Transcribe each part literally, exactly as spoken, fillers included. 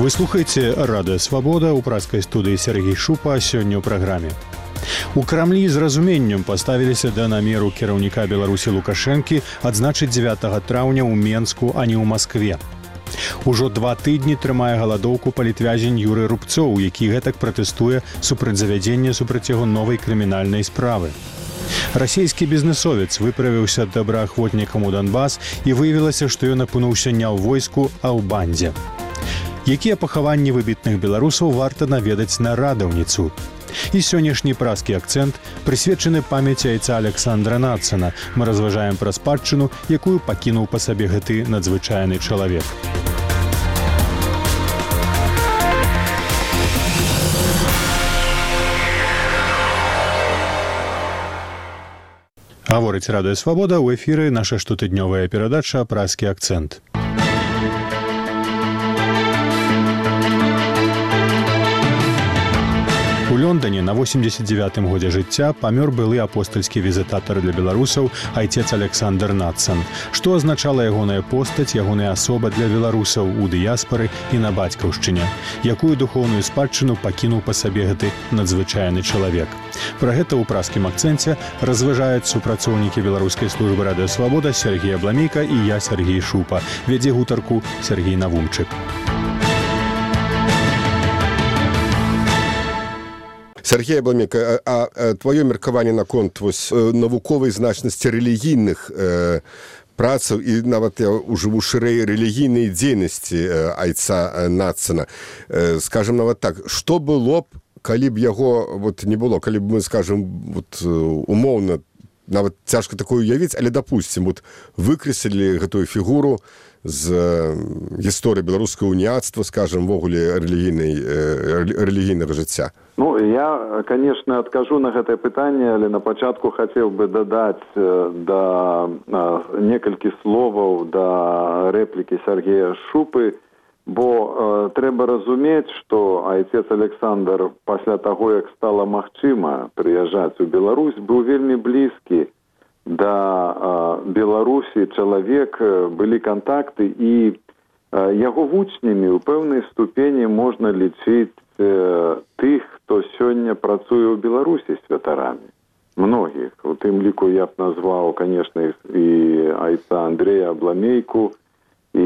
Вы слухаеце Радыё Свабода, у пражскай студыі Сергей Шупа, сёння ў праграме. У Крамлі з разуменнем паставіліся да намеру кіраўніка Беларусі Лукашэнкі адзначыць дзевятага траўня ў Менску, а не ў Маскве. Ужо два тыдні трымае галадоўку палітвязень Юрый Рубцоў, які гэтак пратэстуе супраць завядзення супраць яго новай крымінальнай справы. Расійскі бізнесовец выправіўся добраахвотнікам у Донбас і выявілася, што ён апынуўся не ў войску, а ў бандзе. Якія пахаванні выбітных беларусаў варта наведаць на радаўніцу? І сённяшні пражскі акцэнт прысвечаны памяці айца Александра Нацана. Мы разважаем пра спадчыну, якую пакінуў па сабе гэты надзвычайны чалавек. Гаворыць Радыё Свабода, у эфіры наша штотыднёвая перадача «Пражскі акцэнт». У Лондоне на восемьдесят девятым годзе жыцця памёр былы апостальскі візітатар для беларусаў айцец Александр Нацан. Што азначала ягоная постаць, ягоная асоба для беларусаў у дыяспары і на бацькаўшчыне? Якую духоўную спадчыну пакінуў па сабе гэты надзвычайны чалавек? Пра гэта ў пражскім акцэнце разважаюць супрацоўнікі беларускай службы Радыё Свабода Сергей Абламейка і я, Сергей Шупа. Вядзе гутарку Сергей Навумчык. Сергей Абламейка, а, а твоё меркаванне наконт вось навуковай значнасці рэлігійных э, працаў і нават я ўжыву шырэй рэлігійнай дзейнасці э, айца Нацана. Э, скажем нават так, што было б, калі б яго вот, не было, калі б мы, скажем, вот, умоўна, нават цяжка такое уявіць, але, допустим, вот, выкрэслілі гэтую фігуру з гісторыі беларускага уніяцтва, скажем, ввогуле рэлігійнай, рэлігійнага жыцця. Ну, я, конечно, адкажу на гэтае пытанне, але на пачатку хацеў бы дадаць да некалькі словаў да рэплікі Сергея Шупы, бо э, трэба разумець, што айцец Александр пасля таго, як стала магчыма прыязджаць у Беларусь, быў вельмі блізкі да э, Беларусі чалавек, былі кантакты, і э, яго вучнямі ў пэўнай ступені можна лічыць э, тых, хто сёння працуе ў Беларусі святарамі. Многіх. У тым ліку я б назваў, конечно, і айца Андрея Абламейку, і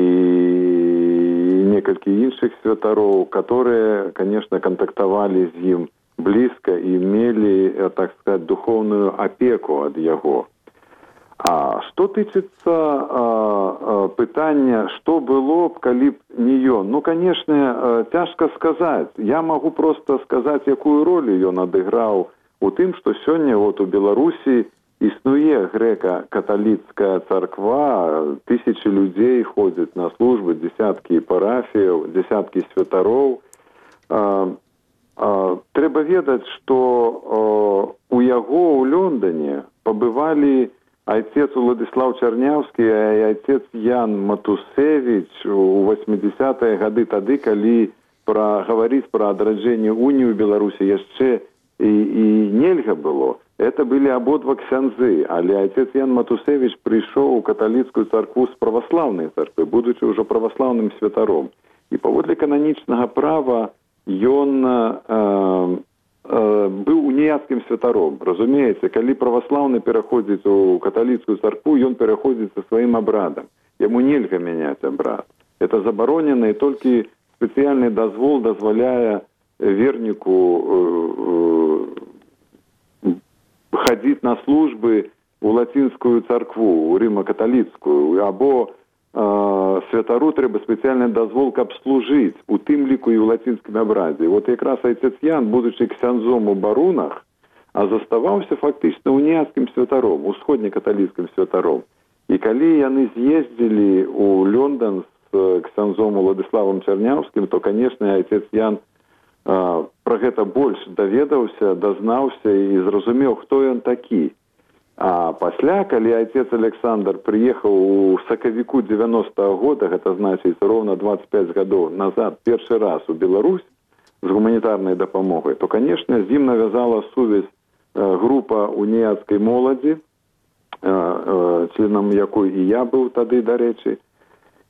некалькі іншых святароў, которые, конечно, контактавалі з ім блізка і мелі, так сказать, духовную апеку ад яго. А што тычыцца а, а, пытання, што было б, калі б не ён? Ну, конечно, цяжка сказаць. Я магу просто сказаць, якую ролю ён адыграў у тым, што сёння вот у Беларусі існуе грэка-каталіцкая царква, тысячи людзей ходзяць на службы, десяткі парафіяў, десяткі святароў. А, а, трэба ведаць, што а, у яго ў Лондоне пабывалі айцец Уладзіслаў Чарняўскі і айцец Ян Матусевіч у восьмідзесятыя гады, тады, калі пра, гаварыць пра адраджэнне уніі ў Беларусі яшчэ і, і нельга было. Это былі абодва ксяндзы, але айцец Ян Матусевіч прыйшоў у каталіцкую царкву з праваслаўнай царквы, будучы ўжо праваслаўным святаром. І паводле кананічнага права ён э, быў уніяцкім святаром. Разумееце, калі праваслаўны пераходзіць у каталіцкую царкву, ён пераходзіць са сваім абрадам. Яму нельга мяняць абрад. Это забаронена, і толькі спецыяльны дазвол дазваляе верніку э, э, хадзіць на службы у лацінскую царкву, у рыма-каталіцкую, або святару трэба спецыяльны дазвол, каб служыць, у тым ліку і ў лацінскім абрадзе. Вот якраз айцец Ян, будучы ксяндзом у барунах, а заставаўся фактычна уніяцкім святаром, усходнекаталіцкім святаром. І калі яны з'ездзілі ў Лондон з ксяндзом Уладзіславам Чарняўскім, то, канешне, айцец Ян а, пра гэта больш даведаўся, дазнаўся і зразумеў, хто ён такі. А пасля, калі айцец Александр прыехаў у сакавіку дзевяностага года, гэта значыць роўна двадцять пять гадоў назад, першы раз у Беларусь з гуманітарнай дапамогай, то, канешне, з ім навязала сувязь група уніяцкай моладзі, членам якой і я быў тады, дарэчы.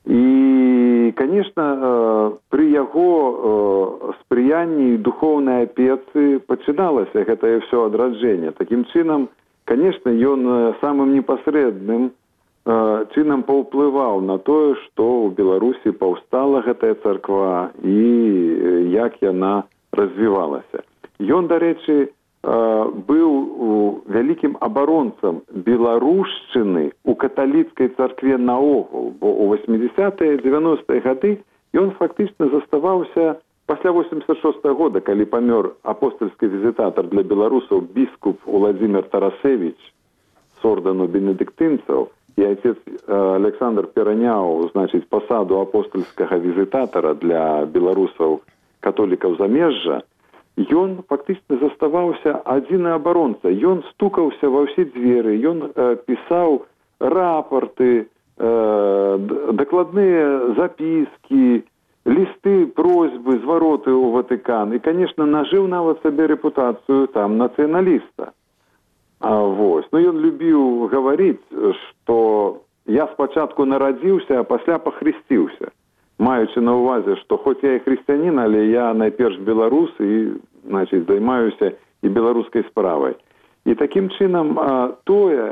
І, конечно, при яго спрыянні духоўнай апецы пачыналася гэтае ўсё адраджэнне. Такім чынам, конечно, ён самым непасрэдным чынам паўплываў на тое, што ў Беларусі паўстала гэтая царква і як яна развівалася. Ён, дарэчы, быў вялікім абаронцам беларушчыны ў каталіцкай царкве наогул, бо ў восьмідзесятыя дзевяностыя гады ён фактычна заставаўся пасля восемьдесят шостага года, калі памёр апостольскі візітатар для беларусаў біскуп Уладзімір Тарасевіч з ордэну бенедыктынцаў, і отец Александр пераняў, значыць, пасаду апостольскага візітатара для беларусаў католікаў замежжа, ён фактычна заставаўся адзіны абаронца. Ён стукаўся ва ўсе дзверы, ён э, пісаў рапорты, э, дакладныя запіскі, лісты, просьбы, звароты ў Ватыкан. І, конечно, нажыў нават сабе рэпутацыю там нацыяналіста. А, вось. Ну, ён любіў гаварыць, што я спачатку нарадзіўся, а пасля пахрысціўся. Маючы на ўвазе, што хоць я і хрысціянін, але я найперш беларус і, значыць, займаюся і беларускай справай. І такім чынам тое,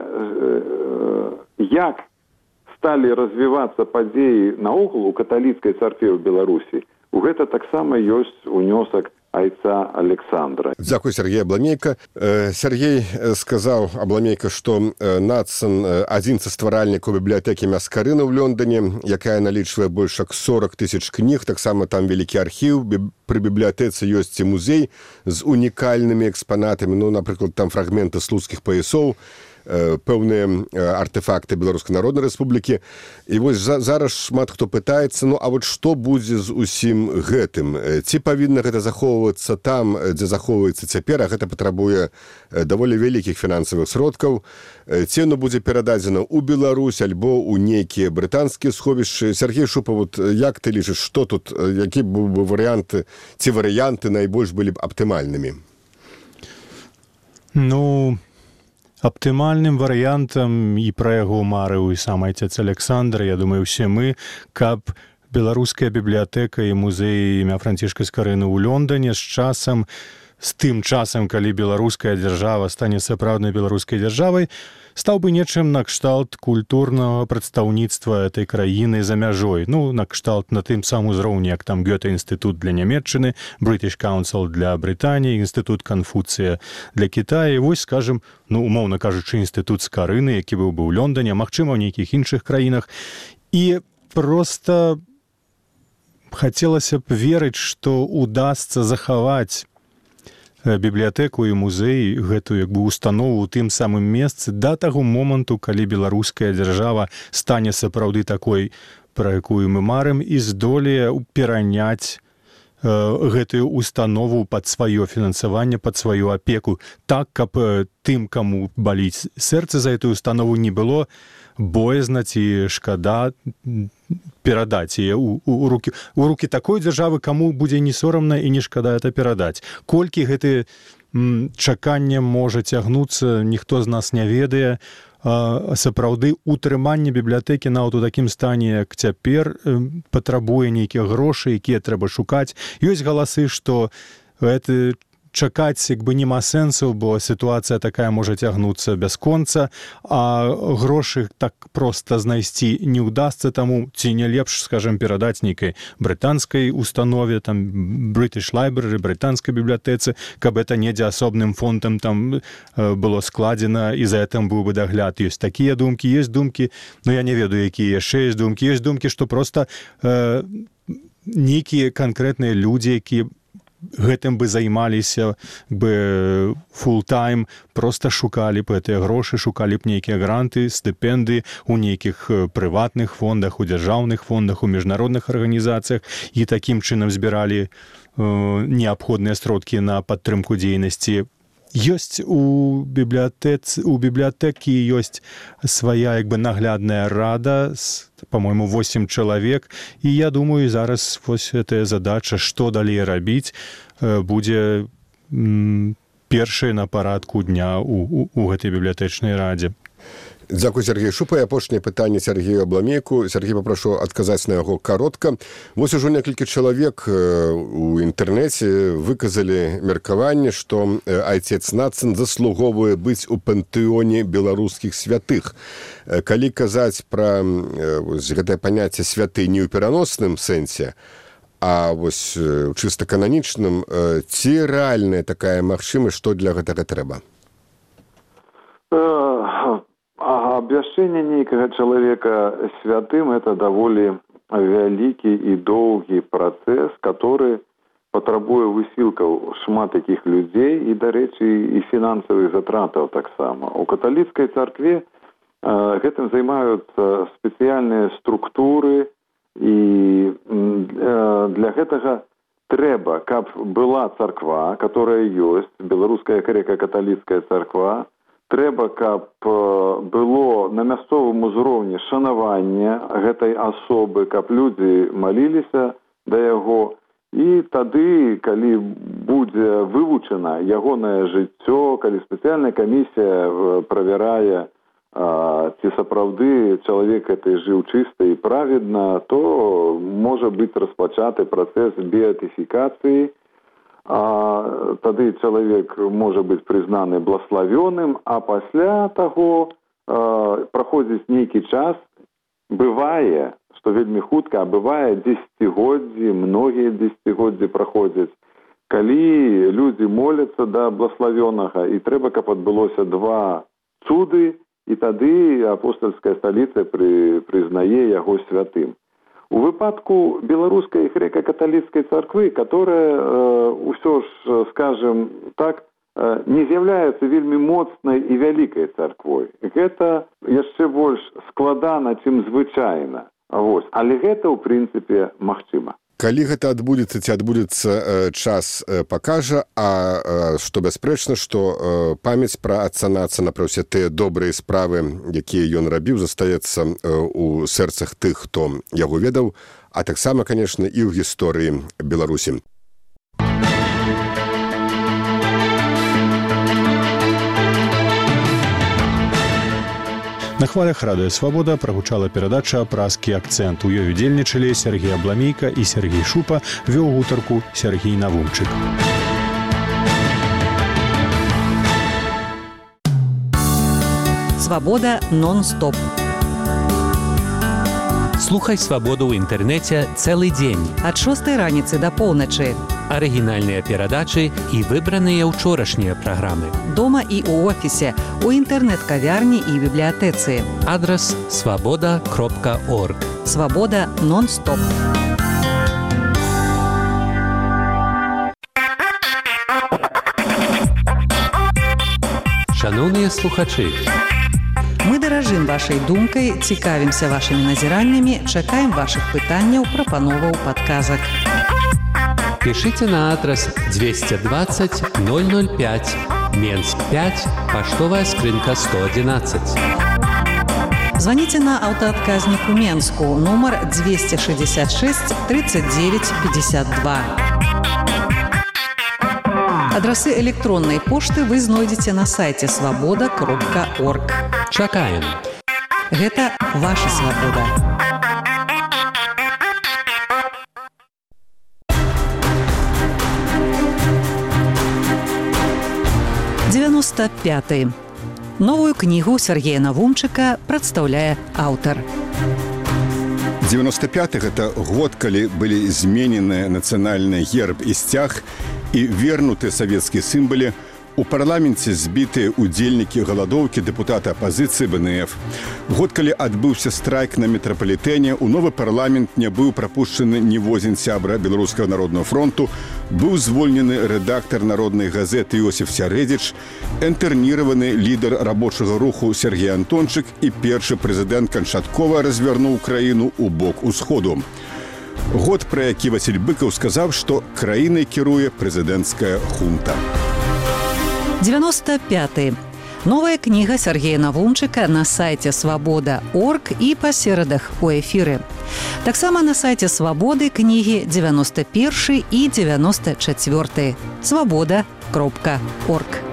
як сталі развівацца падзеі наогул у каталіцкай царкве ў Беларусі, у гэта таксама ёсць унёсак айца Александра. Дзякуй, Сергей Абламейка. Сергей сказаў, Абламейка, што Надсон адзін са стваральнікаў бібліятэкі Мяскарына ў Лондоне, якая налічвае больш як сорок тысяч кніг, таксама там вялікі архіў, пры бібліятэцы ёсць і музей з унікальнымі экспанатамі, ну, напрыклад, там фрагменты слуцкіх паясоў, пэўныя артефакты Беларускай Народнай Рэспублікі. І вось зараз шмат хто пытаецца, ну, а вот што будзе з усім гэтым? Ці павінна гэта захоўвацца там, дзе захоўваецца цяпер, а гэта патрабуе даволі вялікіх фінансавых сродкаў? Ці яно будзе перададзена ў Беларусь альбо ў нейкія брытанскія сховішчы? Сергей Шупа, вот як ты лічыш, што тут, які быў бы варыянты, ці варыянты найбольш былі б аптымальнымі? Ну... Аптымальным варыянтам, і пра яго марыў і сам айцец Александр, я думаю, усе мы, каб беларуская бібліятэка і музей імя Францішка Скарыны ў Лондоне з часам, з тым часам, калі беларуская дзяржава стане сапраўднай беларускай дзяржавай, стаў бы нечым накшталт культурнага прадстаўніцтва этой краіны за мяжой. Ну, накшталт на тым самым узроўні, як там Гёте-інстытут для Нямецчыны, British Council для Брытаніі, Інстытут Канфуцыя для Кітая. І вось, скажем, ну, умоўна кажучы, Інстытут Скарыны, які быў бы ў Лондоне, магчыма, ў нейкіх іншых краінах. І проста хацелася б верыць, што удасца захаваць бібліятэку і музей, гэтую як бы установу ў тым самым месцы да таго моманту, калі беларуская дзяржава стане сапраўды такой, пра якую мы марым, і здолее пераняць э, гэтую установу пад сваё фінансаванне, пад сваю апеку, так, каб э, тым, каму баліць сэрца за гэтую установу, не было боязна ці шкада перадаць яе ў, у, рукі, у рукі такой дзяржавы, каму будзе не сорамна і не шкада это перадаць. Колькі гэты м, чаканне можа цягнуцца, ніхто з нас не ведае. А, сапраўды утрыманне бібліятэкі нават у такім стане, як цяпер, патрабуе нейкіх грошай, якія трэба шукаць. Ёсць галасы, што гэты чакаць як бы няма сэнсу, бо сітуацыя такая можа цягнуцца бясконца, а грошы так проста знайсці не ўдасца, таму ці не лепш, скажем, перадаць нейкай брытанскай установе, там British Library, брытанскай бібліятэцы, каб это недзе асобным фондам там было складзена, і за гэтым быў бы дагляд. Ёсць такія думкі, ёсць думкі, ну я не ведаю, якія яшчэ ёсць думкі, ёсць думкі, што проста э, нейкія канкрэтныя людзі, якія гэтым бы займаліся бы фултайм, проста шукалі б гэтыя грошы, шукалі б нейкія гранты, стыпендыі ў нейкіх прыватных фондах, у дзяржаўных фондах, у міжнародных арганізацыях, і такім чынам збіралі э, неабходныя сродкі на падтрымку дзейнасці. Ёсць у бібліятэцы, у бібліятэкі ёсць свая як бы наглядная рада, по-моему, восемь чалавек, і я думаю, зараз вось гэтая задача, што далей рабіць, будзе м, першай на парадку дня у, у, у гэтай бібліятэчнай радзе. Дзякуй, Сергей Шупа. І апошняе пытанне Сергею Абламейку. Сергей, попрошу адказаць на яго каротка. Вось ужо некалькі чалавек у інтэрнэце выказалі меркаванне, што айцец Нацин заслуговуе быць у пантэоне беларускіх святых. Калі казаць пра гэтае паняцце святы не ў пераносным сэнсе, а вось у чыста кананічным, ці рэальная такая магчымасць, што для гэтага трэба? Абвяшчэнне нейкага чалавека святым – это даволі вялікі і доўгі працэс, который патрабуе высілкаў шмат такіх людзей і, дарэчы, і фінансавых затратаў таксама. У каталіцкай царкве гэтым займаюцца спецыяльныя структуры, і для гэтага трэба, каб была царква, которая ёсць, беларуская грэка-каталіцкая царква, трэба, каб было на мясцовым узроўні шанаванне гэтай асобы, каб людзі маліліся да яго. І тады, калі будзе вывучана ягонае жыццё, калі спецыяльная камісія правярае, ці сапраўды чалавек гэты жыў чыста і праведна, то можа быць распачаты працэс беатыфікацыі. А тады чалавек можа быць прызнаны блаславёным, а пасля таго э, праходзіць нейкі час, бывае, што вельмі хутка, а бывае дзесяцігоддзі, многія дзесяцігоддзі праходзяць, калі людзі моляцца да блаславёнага, і трэба, каб адбылося два цуды, і тады апостальская сталіца пры, прызнае яго святым. У выпадку беларускай грэка-каталіцкай царквы, которая э, ўсё ж, скажем так, э, не з'яўляецца вельмі моцнай і вялікай царквой. Гэта яшчэ больш складана, чым звычайна. Вось. Але гэта, ў прынцыпе, магчыма. Калі гэта адбудзецца, ці адбудзецца, час пакажа, а што бясспрэчна, што памяць пра отца Нацина, пра ўсе тыя добрыя справы, якія ён рабіў, застаецца у сэрцах тых, хто яго ведаў, а таксама, канешне, і ў гісторыі Беларусі. На хвалях радыё «Свабода» прагучала перадача «Празкі акцэнт». У ёй удзельнічалі Сергей Абламейка і Сергей Шупа, вёў гутарку Сергей Навумчык. «Свабода» нон-стоп. Слухай «Свабоду» ў інтэрнэце цэлы дзень. Ад шостай раніцы да поўначы. Арыгінальныя перадачы і выбраныя ўчорашнія праграмы. Дома і ў офісе, у інтэрнэт-кавярні і бібліятэцы. Адрас свабода кропка орг. «Свабода» нон-стоп. Шаноўныя слухачы, мы даражым вашай думкай, цікавімся вашымі назіраннямі, чакаем вашых пытанняў, прапановаў, падказак. Пишите на адрес двести двадцать ноль ноль пять, Менск пять, поштовая скрынка сто одиннадцать. Звоните на аўтаадказнік у Менску, нумар двести шестьдесят шесть тридцать девять пятьдесят два. Адрасы электроннай пошты вы знойдзеце на сайце свабода кропка орг. Чакаем. Гэта ваша свабода. девяносто пятый. Новую кнігу Сергея Навумчыка прадстаўляе аўтар. девяносто пяты – гэта год, калі былі зменены нацыянальны герб і сцяг і вернуты савецкія сімвалы. У парламенце збітыя удзельнікі галадоўкі дэпутаты апазіцыі бэ эн эф. Год, калі адбыўся страйк на метрапалітэне, у новы парламент не быў прапушчаны ніводзін сябра Беларускага народнага фронту, быў звольнены рэдактар народнай газеты Іосіф Сярэдзіч, інтэрніраваны лідар рабочага руху Сергей Антончык і першы прэзідэнт канчаткова развярнуў краіну ў бок усходу. Год, пра які Васіль Быкаў сказаў, што краінай кіруе прэзідэнцкая хунта. девяносто пятый. Новая кніга Сергея Навумчыка на сайце свабода кропка орг і па серадах у эфіры. Таксама на сайце «Свабоды» кнігі девяносто первый і девяносто четвёртый. свабода кропка орг.